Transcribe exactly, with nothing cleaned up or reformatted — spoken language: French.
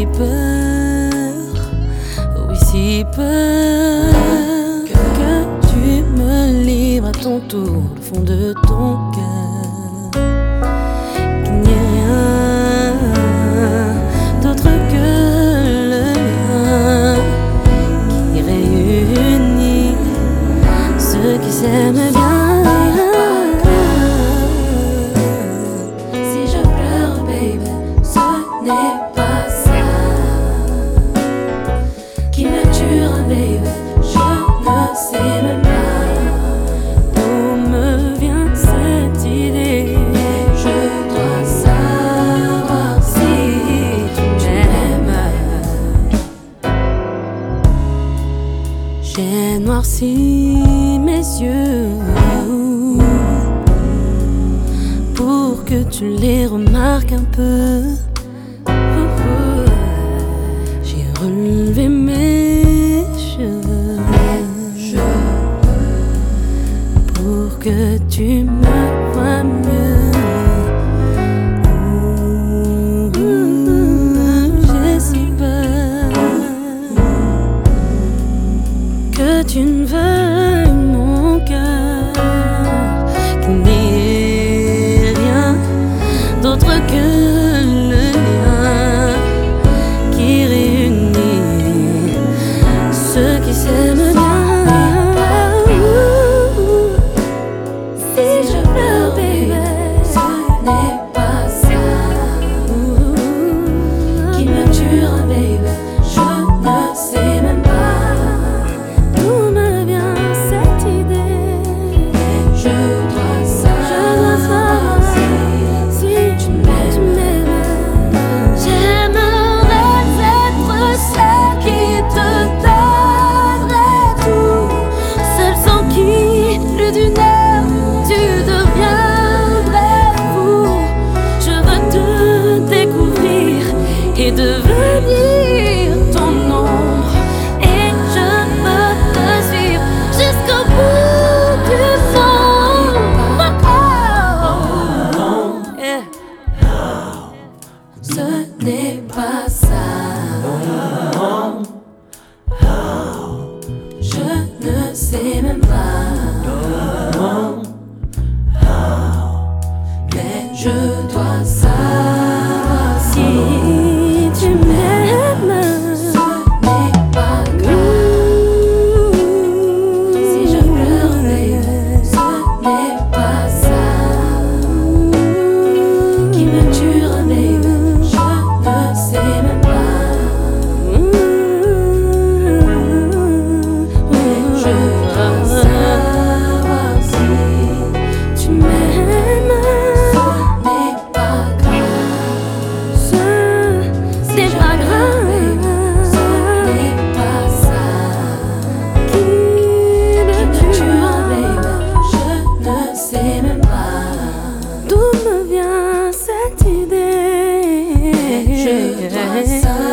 peur, oui si peur que tu me livres à ton tour le fond de ton cœur, qu'il n'y ait rien d'autre que le lien qui réunit ceux qui s'aiment bien. Si je pleure, baby, ce n'est pas ça qui me tuera, baby, je ne sais même pas D'où me vient cette idée? Je dois savoir si tu m'aimes. J'ai noirci mes yeux pour que tu les remarques un peu. J'ai relevé mes cheveux pour que tu me vois mieux. J'ai si peur que tu ne veuilles mon cœur, qu'il n'y ait rien d'autre que le lien qui réunit ceux qui s'aiment bien. Si je pleure, baby, ce n'est pas ça qui me tuera, baby, je ne sais même pas D'où me vient cette idée? je dois savoir si tu m'aimes. J'aimerais être celle qui te donnerait tout, celle sans qui, plus d'une heure, tu deviendrais fou. Je veux te découvrir et devenir ton ombre, et je veux te suivre jusqu'au bout du monde. Yeah. Ce n'est pas ça. Je ne sais même pas. Mais je dois savoir si Si tu m'aimes, ce n'est pas grave. Si je pleure, baby, ce n'est pas ça qui me tuera, baby, je ne sais même pas. Mais je dois savoir si tu m'aimes. Ce n'est pas grave. ce n'est pas grave. Ce n'est pas ça Qui qui me me tuera, tuera, baby, je ne sais même pas. d'où me vient cette idée? Je dois savoir